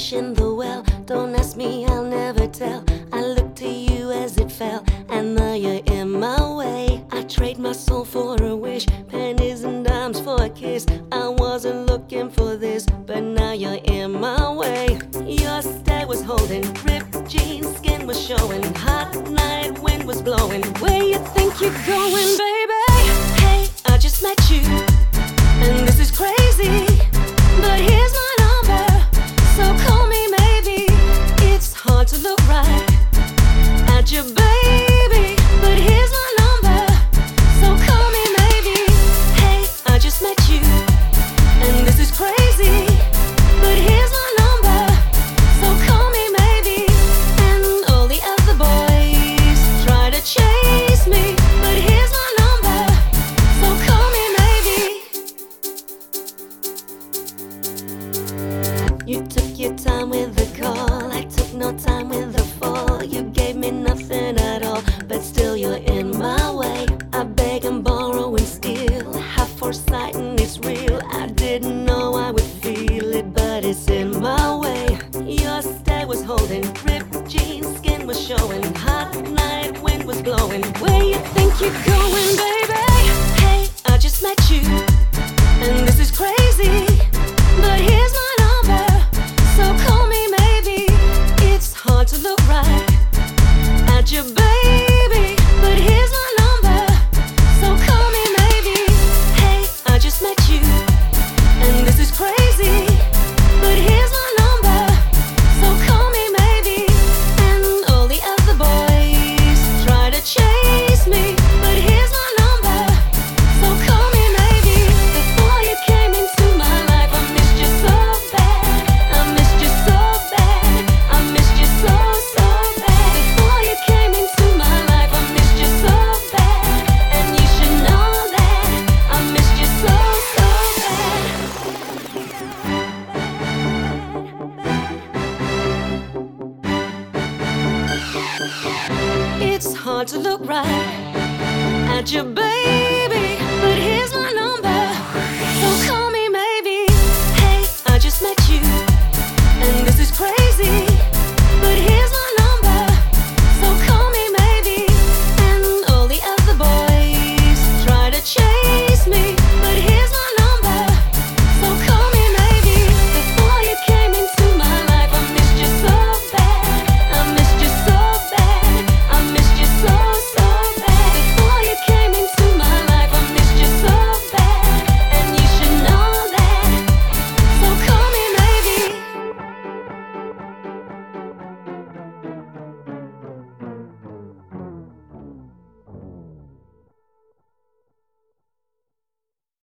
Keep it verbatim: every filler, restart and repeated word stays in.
fish in the well. Don't ask me, I'll never tell. I look to you as it fell, and now you're in my way. I trade my soul for a wish, pennies and dimes for a kiss. I wasn't looking for this, but now you're in my way. Your stay was holding, ripped jeans, skin was showing. Hot night, wind was blowing. Where you think you're going, baby? Hey, I just met you, and this is crazy, but here's my number, so call me maybe. It's hard to look right at your baby, but here's my number, so call me maybe. Hey, I just met you, and this is crazy, but here's my number, so call me maybe. And all the other boys try to chase me, but here's my number, so call me maybe. You took your time with the call, I took no time with the fall. You gave me nothing at all, but still you're in my way. I beg and borrow and steal, have foresight and it's real. I didn't know I would feel it, but it's in my way. Your stay was holding, ripped jeans, skin was showing. Hot night, wind was blowing. Where you think you're going, baby? Hey, I just met you, and this is crazy, but here's my number, so call me maybe. It's hard to look right at your baby, but here's my number, so call me maybe. Hey, I just met you, and this is crazy, but here's my number, so call me maybe. And all the other boys try to chase me, but here's my number, so call me maybe. Before you came into my life, I missed you so bad, I missed you so bad, I missed you so, so bad. Before you came into my life, I missed you so bad, and you should know that I missed you so, so bad. It's hard to look right at your baby,